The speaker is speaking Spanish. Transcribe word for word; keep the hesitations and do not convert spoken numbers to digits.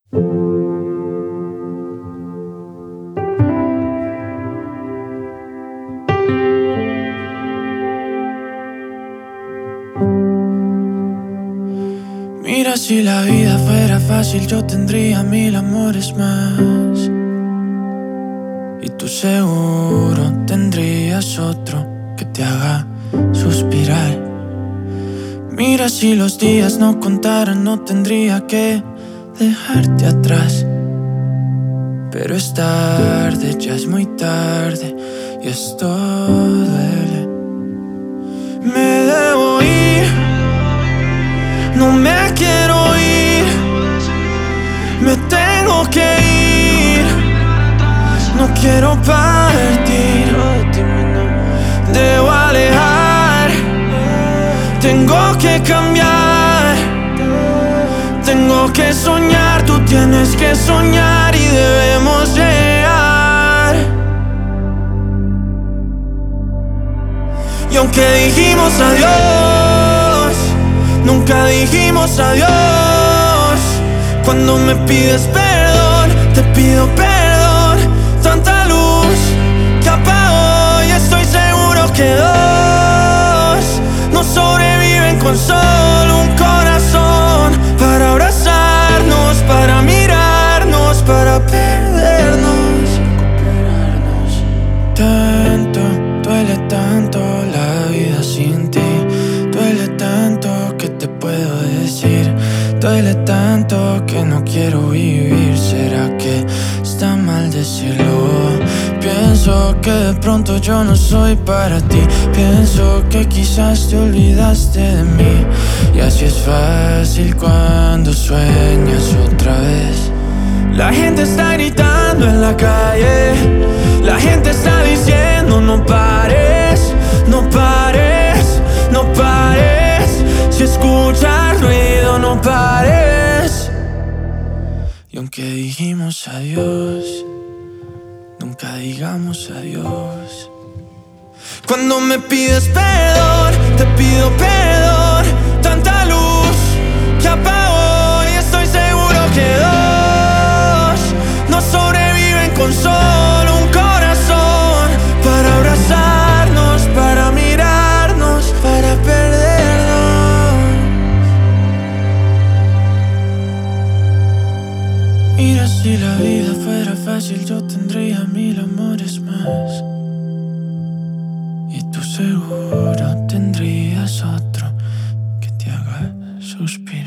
Mira, si la vida fuera fácil, yo tendría mil amores más. Y tú seguro tendrías otro que te haga suspirar. Mira, si los días no contaran, no tendría que dejarte atrás. Pero es tarde, ya es muy tarde, y esto duele. Me debo ir, no me quiero ir, me tengo que ir. No quiero partir, debo alejar, tengo que cambiar, tengo que soñar, tú tienes que soñar y debemos llegar. Y aunque dijimos adiós, nunca dijimos adiós. Cuando me pides perdón, te pido perdón. Tanta luz que apagó y estoy seguro que dos no sobreviven con solo un corazón. Para abrazarnos, para mirarnos, para perdernos, recuperarnos. Tanto, duele tanto la vida sin ti. Duele tanto que te puedo decir. Duele tanto que no quiero vivir. ¿Será que está mal decirlo? Pienso que de pronto yo no soy para ti. Pienso que quizás te olvidaste de mí. Y así es fácil cuando sueñas otra vez. La gente está gritando en la calle, la gente está diciendo no pares, no pares, no pares. Si escuchas ruido no pares. Y aunque dijimos adiós, nunca digamos adiós. Cuando me pides perdón, te pido perdón. Tanta luz que apagó y estoy seguro que dos no sobreviven con solo un corazón. Para abrazarnos, para mirarnos, para perdernos. Mira, si la vida fuera fácil, yo tendría mil amores más. Y tú seguro tendrías otro que te haga suspirar.